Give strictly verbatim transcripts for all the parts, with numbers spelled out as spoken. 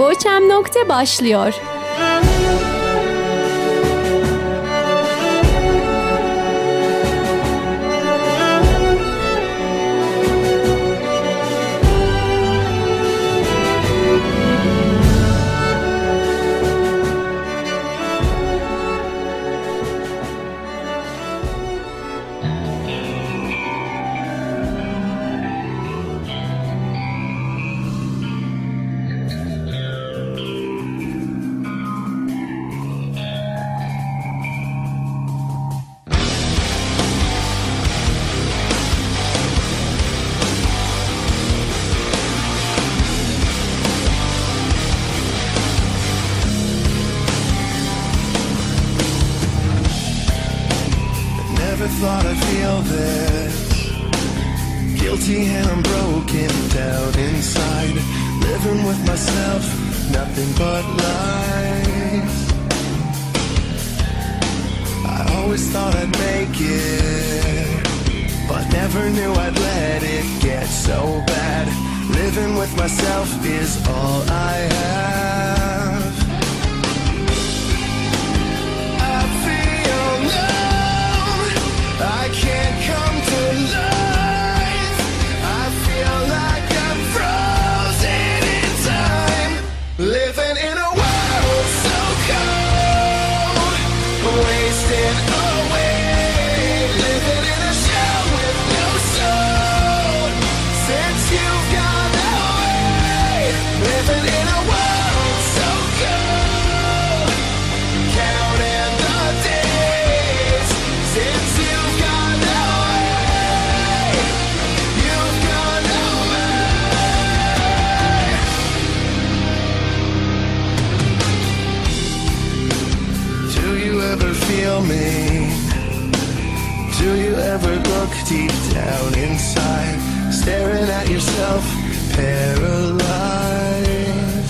Bohem Nokta başlıyor. Thought I'd feel this guilty and I'm broken down inside, living with myself, nothing but lies. I always thought I'd make it, but never knew I'd let it get so bad. Living with myself is all I have. I feel numb, I can't come to life. I feel like I'm frozen in time, living in a world so cold, wasting away, living in a shell with no soul. Since you've gone away, living in a world so cold, counting the days. Since you've gone away, you've gone away. Do you ever feel me? Do you ever look deep down inside, staring at yourself, paralyzed?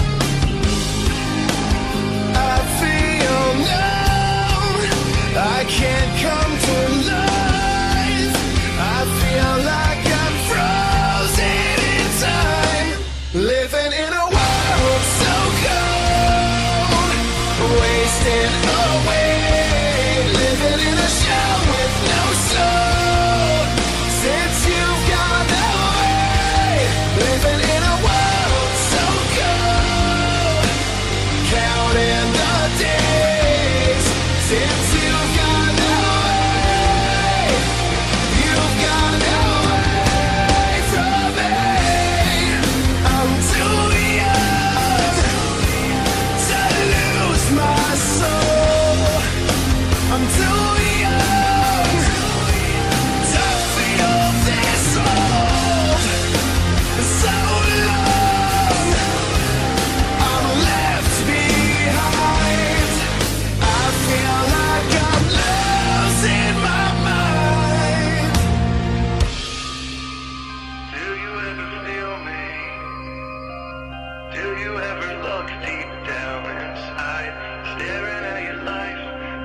I feel numb, I can't come to life. I feel like I'm frozen in time, living in a world so cold, wasting away, living in a shell with no soul. Since you've gone away, living in a world so cold, counting the days. Since you've gone away, you've gone away from me. I'm too young to lose my soul. I'm too young to feel this old. So long I'm left behind. I feel like I'm losing my mind. Do you ever feel me? Do you ever look deep down inside, staring at your life,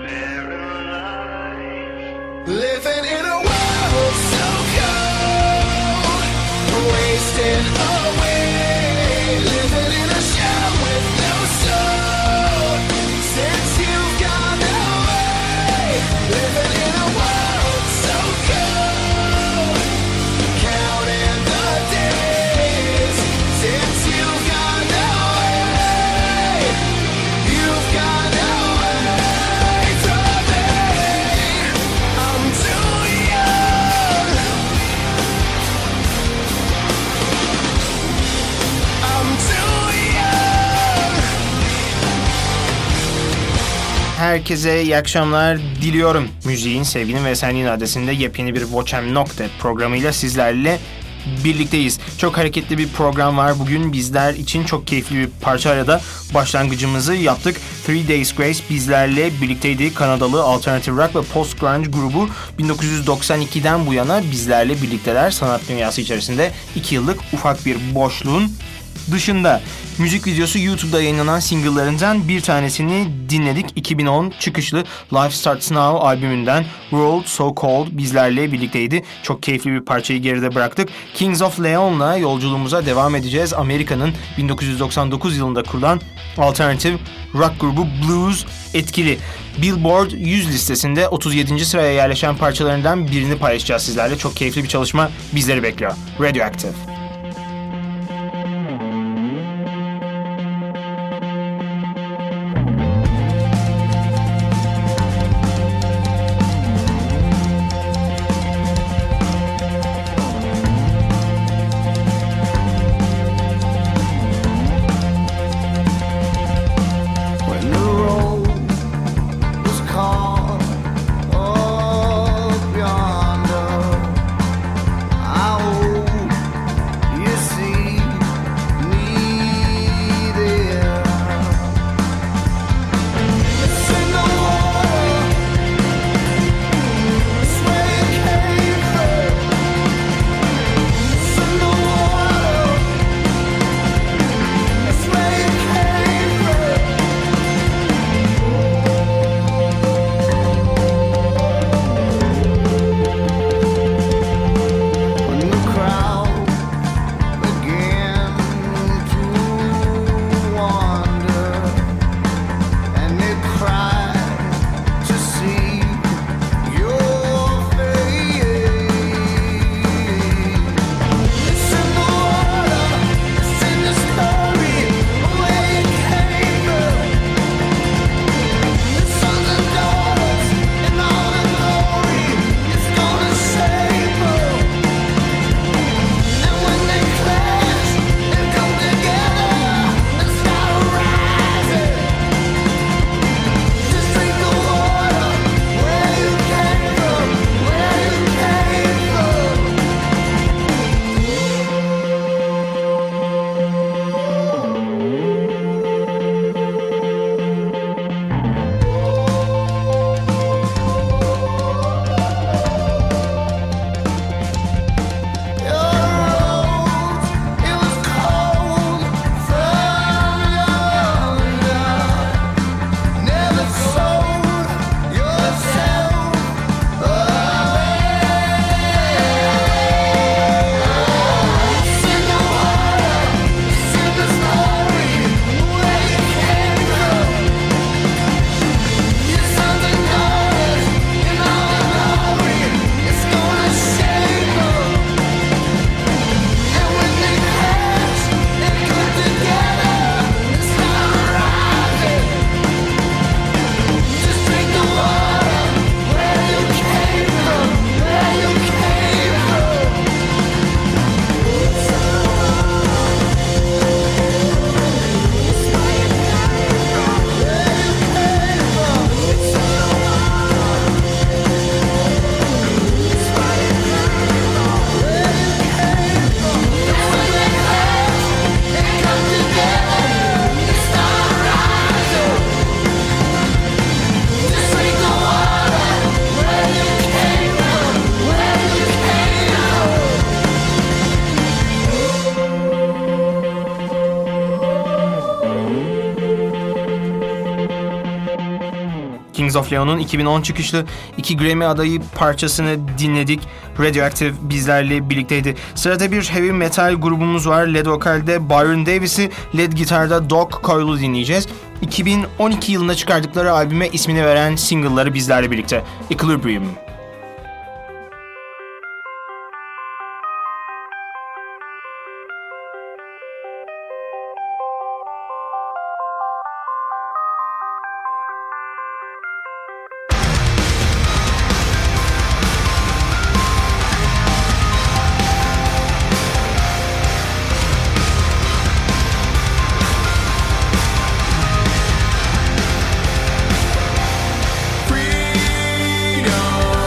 paralyzed? Living in a world so cold, wasting away, living in a shell with no soul. Since you've gone away, living in a world so cold, counting the days. Since you've gone away, you've gone away from me. I'm too young, I'm too young. Herkese iyi akşamlar diliyorum. Müziğin, sevginin ve esenliğin adresinde yepyeni bir Bohem Nokta programıyla sizlerle birlikteyiz. Çok hareketli bir program var. Bugün bizler için çok keyifli bir parçayla da başlangıcımızı yaptık. Three Days Grace bizlerle birlikteydi. Kanadalı alternative rock ve post grunge grubu bin dokuz yüz doksan ikiden bu yana bizlerle birlikteler. Sanat dünyası içerisinde iki yıllık ufak bir boşluğun dışında. Müzik videosu YouTube'da yayınlanan single'larından bir tanesini dinledik. iki bin on çıkışlı Life Starts Now albümünden World So Cold bizlerle birlikteydi. Çok keyifli bir parçayı geride bıraktık. Kings of Leon'la yolculuğumuza devam edeceğiz. Amerika'nın bin dokuz yüz doksan dokuz yılında kurulan alternative rock grubu Blues etkili. Billboard yüz listesinde otuz yedinci sıraya yerleşen parçalarından birini paylaşacağız sizlerle. Çok keyifli bir çalışma bizleri bekliyor. Radioactive. Kings of Leon'un iki bin on çıkışlı iki Grammy adayı parçasını dinledik. Radioactive bizlerle birlikteydi. Sırada bir heavy metal grubumuz var. Lead vokalde Byron Davis'i, lead gitarda Doug Coyle'u dinleyeceğiz. iki bin on iki yılında çıkardıkları albüme ismini veren single'ları bizlerle birlikte. Equilibrium. Freedom.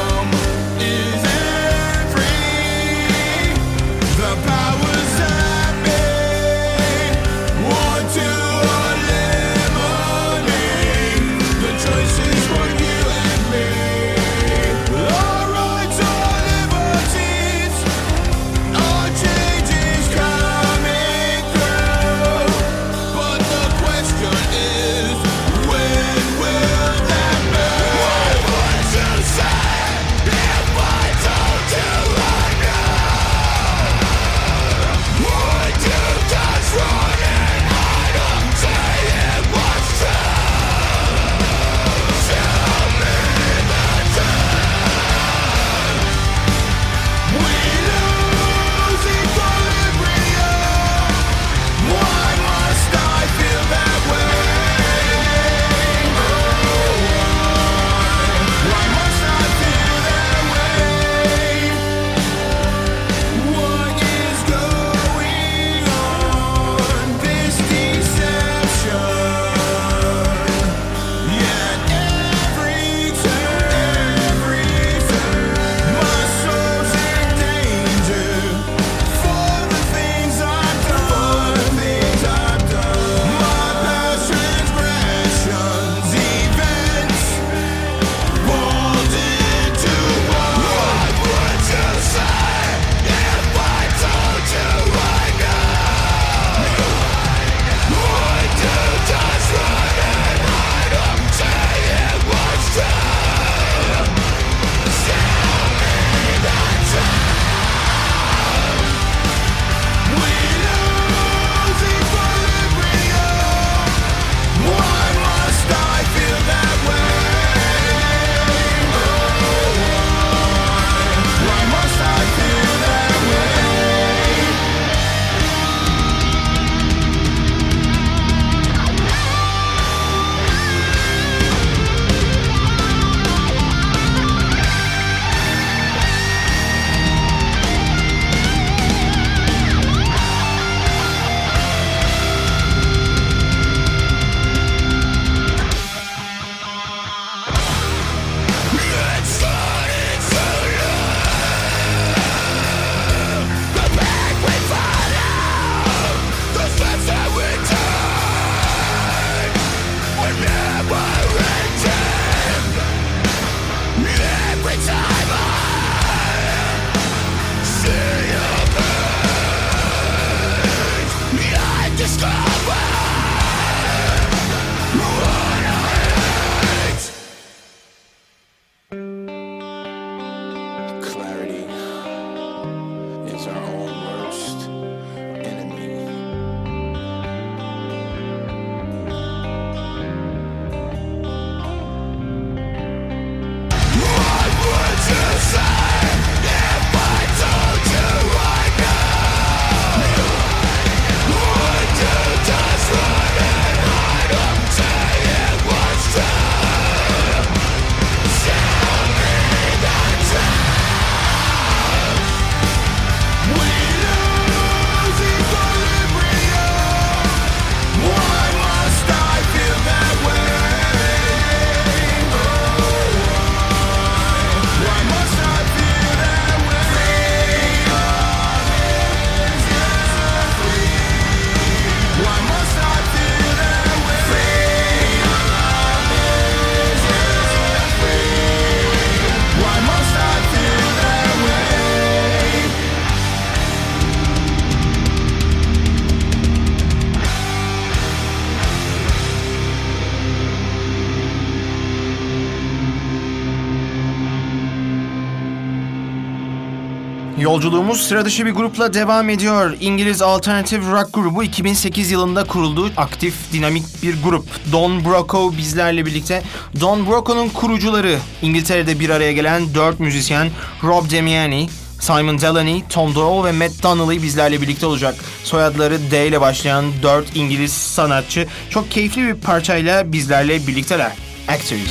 is our own worst enemy. What would you say if I told you right now? Would you just run and hide until it was true? Tell me the truth. We lose equilibrium. Why must I feel that way? Oh, why? Why must I feel that way? Why must I feel that way? Why must I feel that way? Yolculuğumuz sıra dışı bir grupla devam ediyor. İngiliz alternative rock grubu iki bin sekiz yılında kuruldu. Aktif, dinamik bir grup. Don Broco bizlerle birlikte. Don Broco'nun kurucuları İngiltere'de bir araya gelen dört müzisyen Rob Damiani, Simon Delaney, Tom Doyle ve Matt Donnelly bizlerle birlikte olacak. Soyadları D ile başlayan dört İngiliz sanatçı çok keyifli bir parçayla bizlerle birlikteler. Actors. I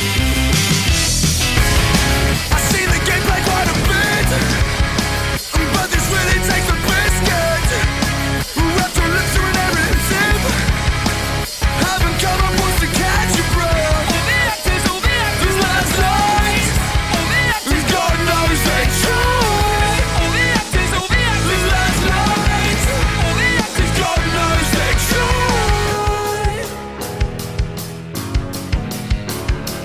see the gameplay quite a bit, but this really takes a biscuit. Wrapped your lips to an narrative. Haven't come up once to catch your breath. All the actors, all the actors last night. All the actors, God knows they tried. All the actors, all the actors last night. All the actors, God knows they tried.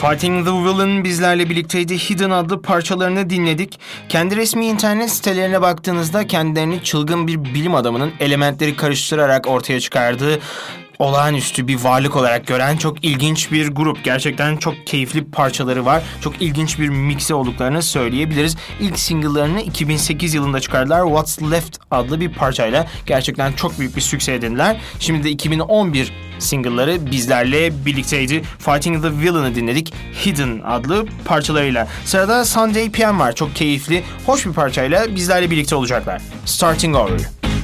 Fighting the Villain bizlerle birlikteydi. Hidden adlı parçalarını dinledik. Kendi resmi internet sitelerine baktığınızda kendilerini çılgın bir bilim adamının elementleri karıştırarak ortaya çıkardığı olağanüstü bir varlık olarak gören çok ilginç bir grup. Gerçekten çok keyifli parçaları var. Çok ilginç bir mixi olduklarını söyleyebiliriz. İlk single'larını iki bin sekiz yılında çıkardılar. What's Left adlı bir parçayla gerçekten çok büyük bir sükse edindiler. Şimdi de iki bin on bir single'ları bizlerle birlikteydi. Fighting the Villain'ı dinledik. Hidden adlı parçalarıyla. Sırada Sunday P M var. Çok keyifli, hoş bir parçayla bizlerle birlikte olacaklar. Starting Over.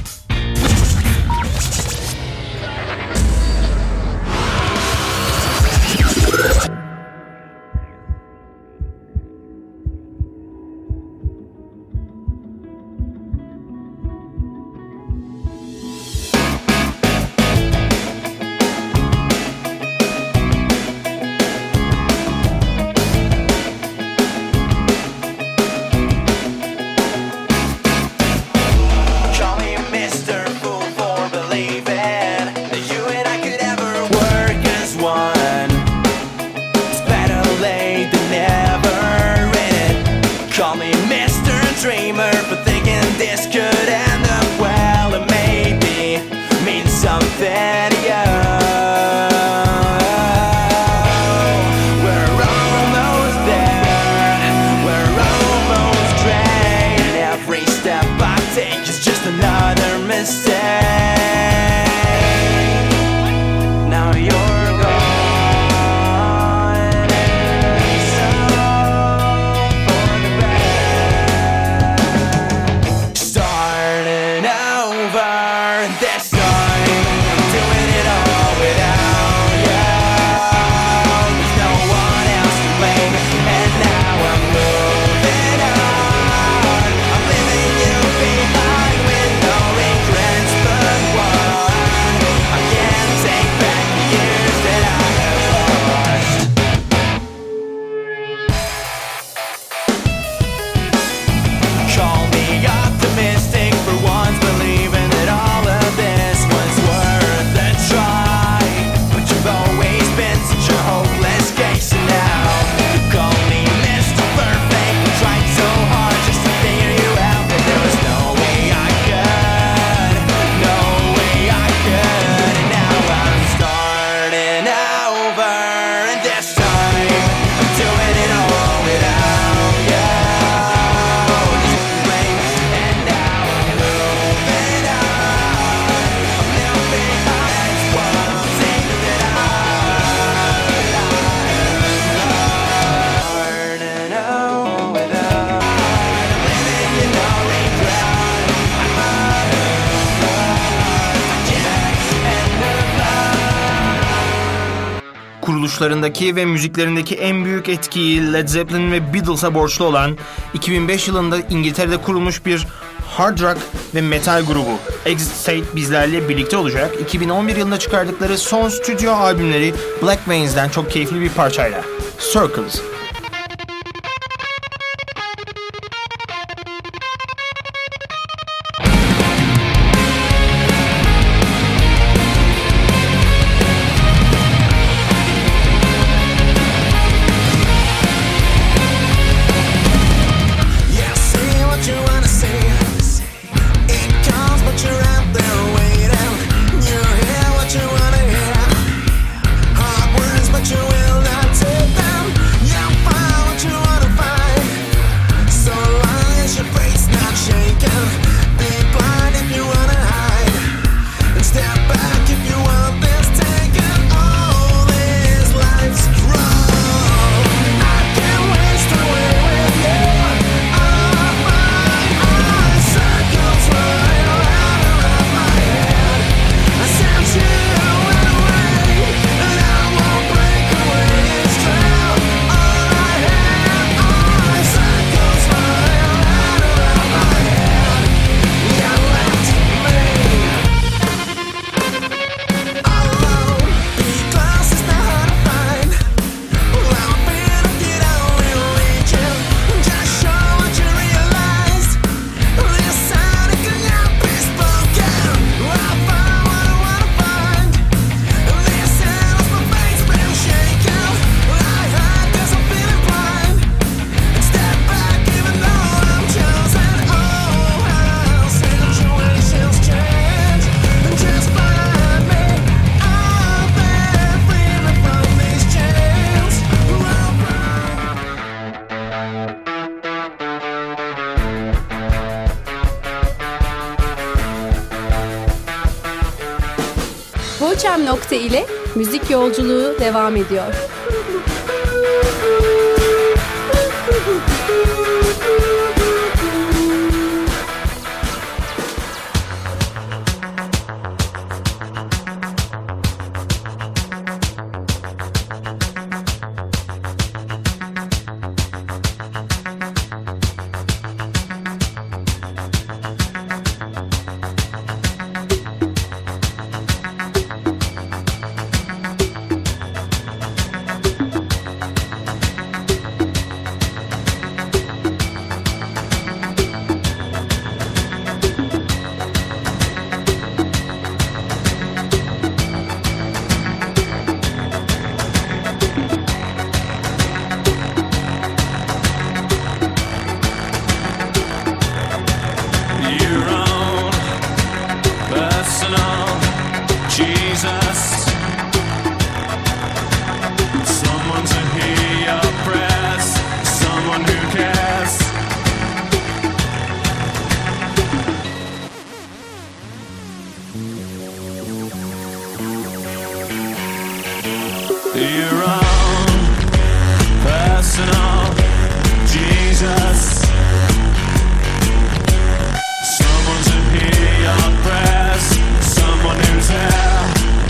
Kuruluşlarındaki ve müziklerindeki en büyük etkiyi Led Zeppelin ve Beatles'a borçlu olan iki bin beş yılında İngiltere'de kurulmuş bir hard rock ve metal grubu Exit State bizlerle birlikte olacak. iki bin on bir yılında çıkardıkları son stüdyo albümleri Black Veins'den çok keyifli bir parçayla Circles. Voçem Nokta ile müzik yolculuğu devam ediyor. Your own personal Jesus. Someone to hear your prayers, someone who's there.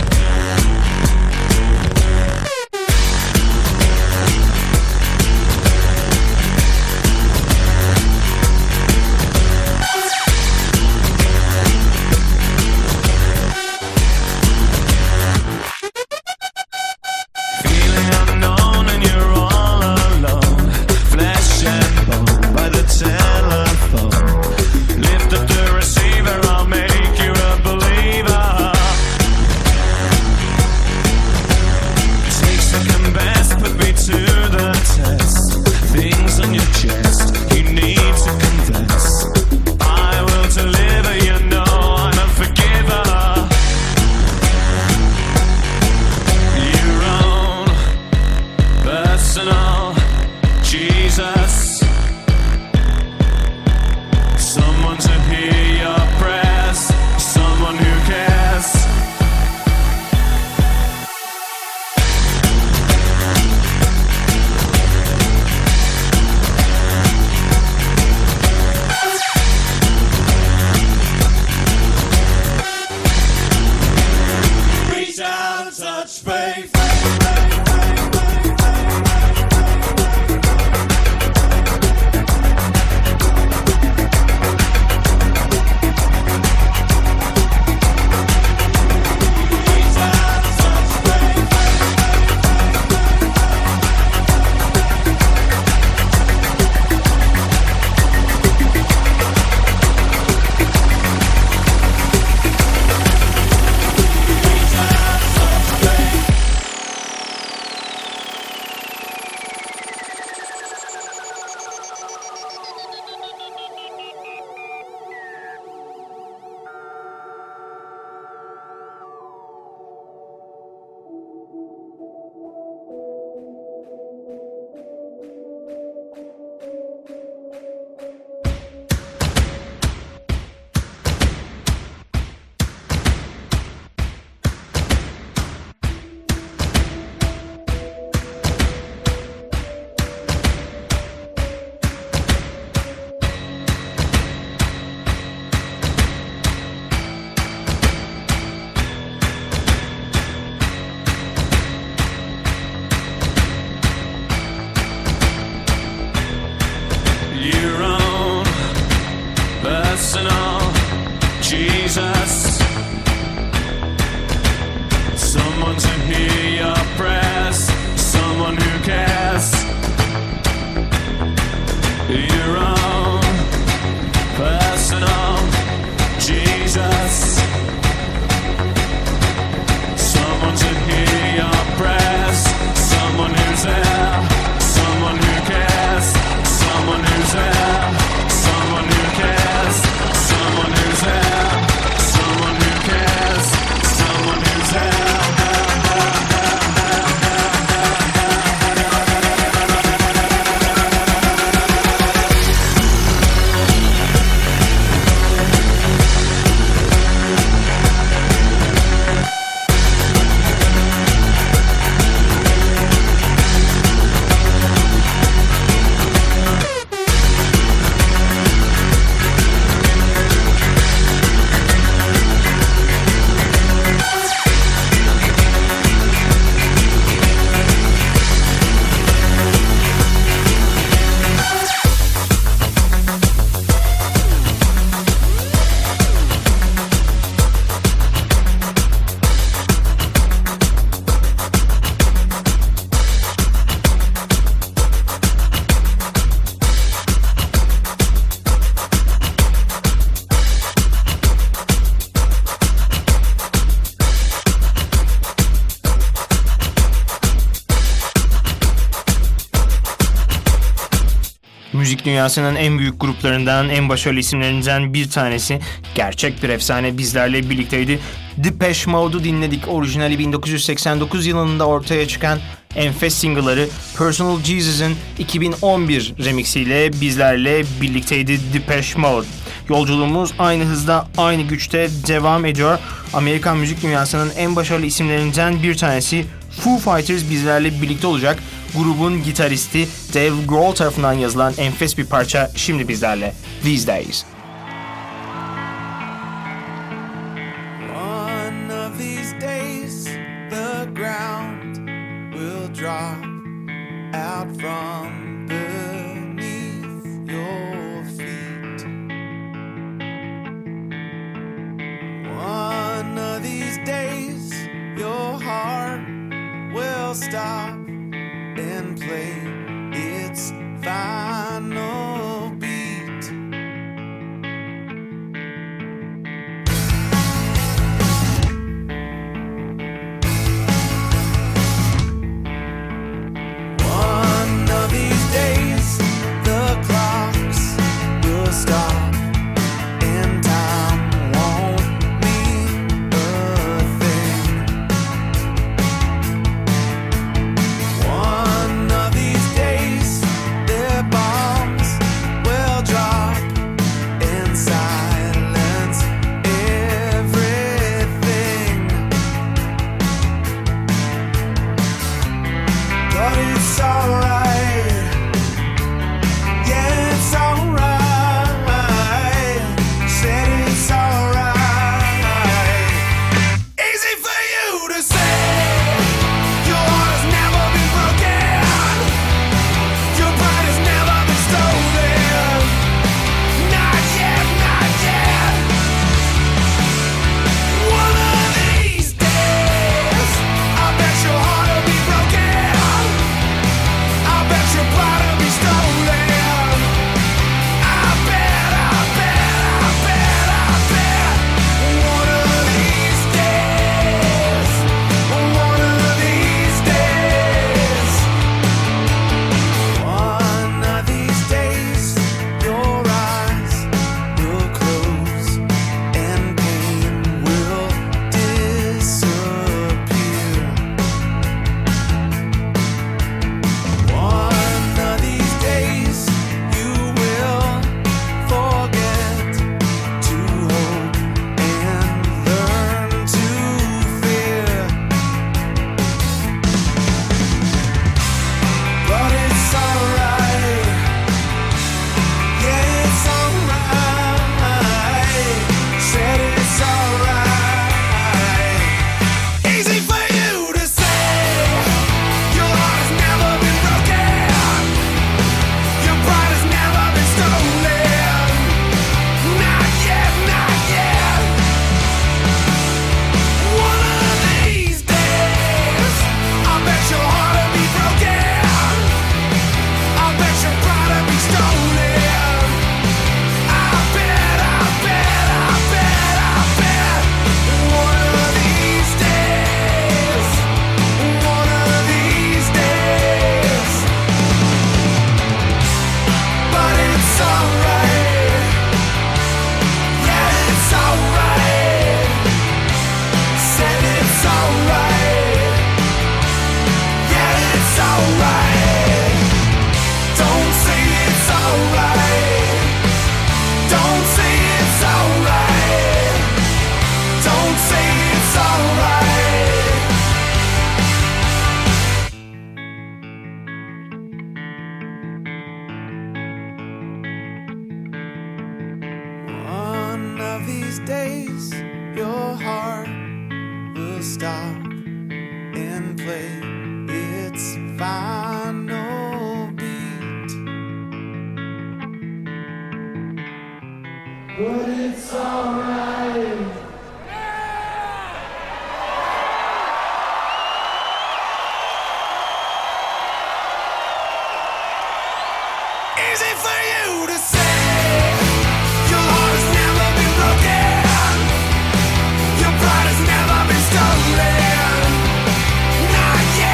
Jesus, someone to hear your prayers, someone who cares. Your own personal Jesus, someone to hear your prayers, someone who's there, someone who cares, someone who's there, someone who cares, someone who's there. Someone who cares, someone who's there. müzik dünyasının en büyük gruplarından, en başarılı isimlerinden bir tanesi, gerçek bir efsane bizlerle birlikteydi. Depeche Mode'u dinledik. Orijinali bin dokuz yüz seksen dokuz yılında ortaya çıkan enfes single'ları Personal Jesus'ın iki bin on bir remixiyle bizlerle birlikteydi Depeche Mode. Yolculuğumuz aynı hızda, aynı güçte devam ediyor. Amerikan müzik dünyasının en başarılı isimlerinden bir tanesi Foo Fighters bizlerle birlikte olacak. Grubun gitaristi Dave Grohl tarafından yazılan enfes bir parça şimdi bizlerle. These Days. One of these days the ground will drop out from beneath your feet. One of these days your heart will stop and play its final beat. One of these days the clocks will stop and time won't mean a thing. One of these days their bombs will drop and silence everything. But it's alright, yeah, it's alright. Said it's alright. Easy for you to say. Your heart has never been broken. Your pride has never been stolen. Not yet, not yet. One of these days, I bet your heart will be broken. I bet your pride will be stolen. I bet, I bet, I bet, I bet. One of these days, one of these days, one of these days, your eyes will close and pain will disappear. One of these days you will forget to hope and learn to fear. But it's alright, yeah, it's alright. Said it's alright. Easy for you to say. Your heart has never been broken. Your pride has never been stolen. Not yet, not yet. One of these days, I bet your heart will be broken. I bet your pride will be stolen. I bet, I bet, I bet, I bet. One of these days, one of these days. But it's alright, yeah, it's alright. Said it's alright, yeah, it's alright. Don't say it's alright. Don't say it's alright. Don't say it's alright. One of these days, your heart will stop and play its final beat. But it's alright. Easy for you to say. Your heart has never been broken. Your pride has never been stolen. Not yet.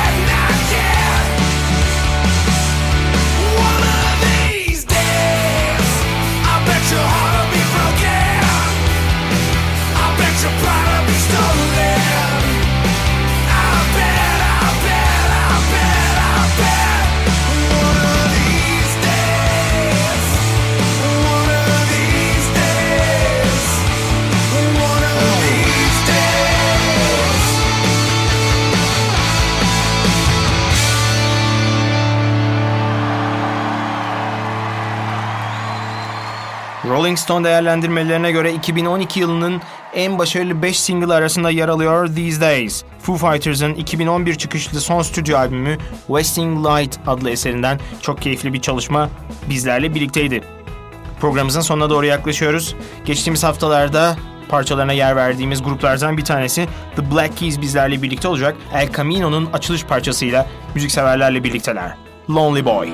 Rolling Stone değerlendirmelerine göre iki bin on iki yılının en başarılı beş single arasında yer alıyor These Days. Foo Fighters'ın iki bin on bir çıkışlı son stüdyo albümü Wasting Light adlı eserinden çok keyifli bir çalışma bizlerle birlikteydi. Programımızın sonuna doğru yaklaşıyoruz. Geçtiğimiz haftalarda parçalarına yer verdiğimiz gruplardan bir tanesi The Black Keys bizlerle birlikte olacak. El Camino'nun açılış parçasıyla müzikseverlerle birlikteler. Lonely Boy.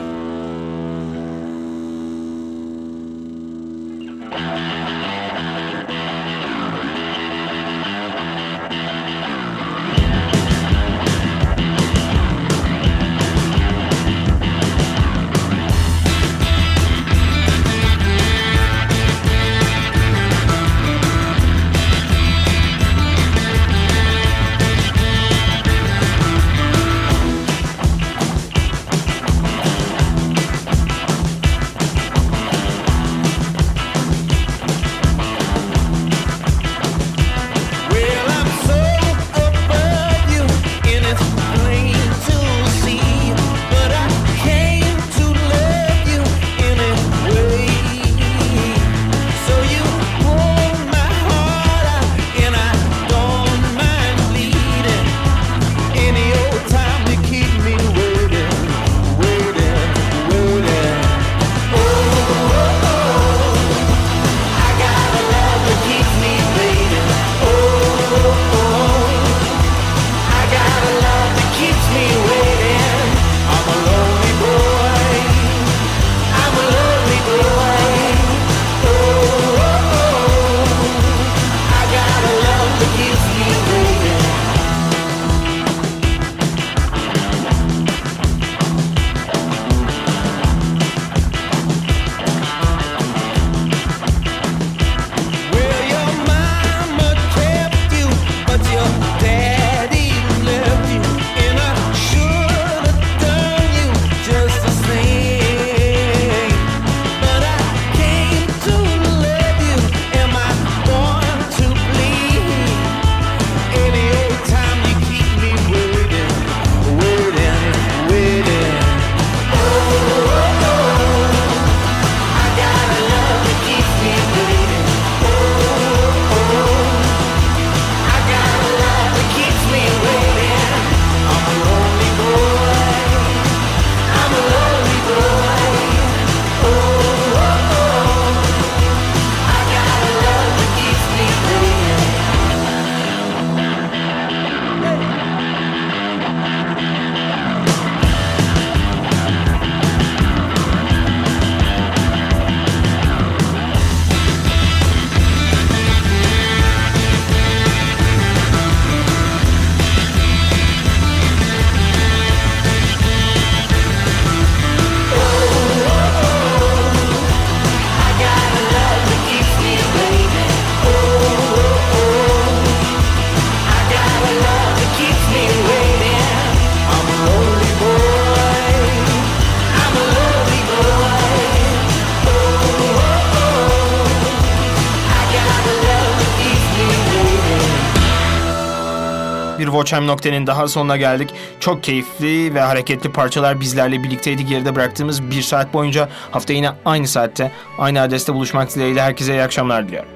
Watchem Nokte'nin daha sonuna geldik. Çok keyifli ve hareketli parçalar bizlerle birlikteydi. Geride bıraktığımız bir saat boyunca hafta yine aynı saatte, aynı adreste buluşmak dileğiyle herkese iyi akşamlar diliyorum.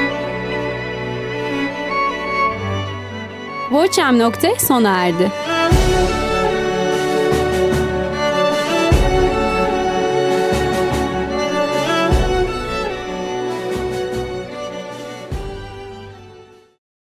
Watchem Nokte sona erdi.